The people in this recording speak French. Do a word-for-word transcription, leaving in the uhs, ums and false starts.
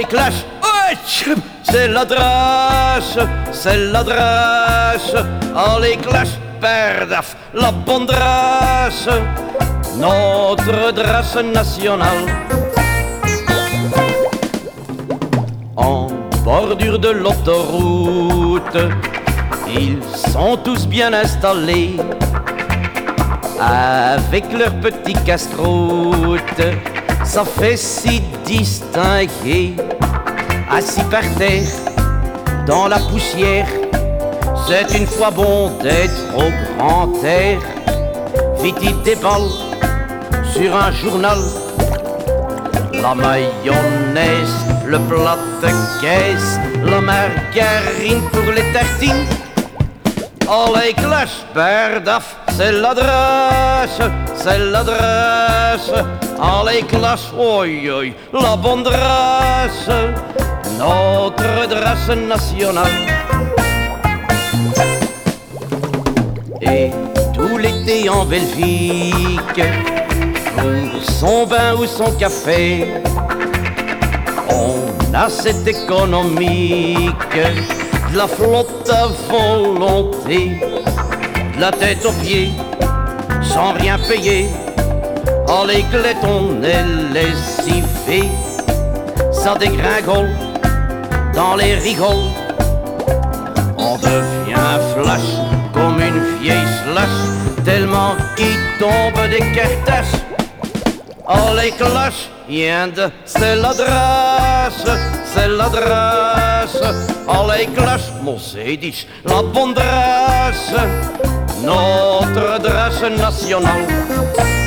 les clashs, c'est la drache, c'est la drache. Oh les clashs, perdaf, la bonne drache, notre drache nationale. En bordure de l'autoroute, ils sont tous bien installés, avec leurs petits casse-croûtes, ça fait si distingué. Assis par terre, dans la poussière, c'est une fois bon d'être au grand air. Vite il déballe sur un journal, la mayonnaise, le plat de caisse, la margarine pour les tartines. Oh les clashs, perdaf, c'est la drache, c'est la drache. Oh les clashs, oi oi, la bonne drache, notre drache nationale. Et tout l'été en Belgique, pour son vin ou son café, on a cette économique, de la flotte à volonté, de la tête aux pieds, sans rien payer. Oh les clettes, on est lessivé, ça dégringole dans les rigoles. On devient flash comme une vieille slash, tellement qu'il tombe des cartasses. Oh les clashs, yende, c'est la drache, c'est la drache. Oh les clashs, mon Mercedes, la bonne drache, notre drache nationale.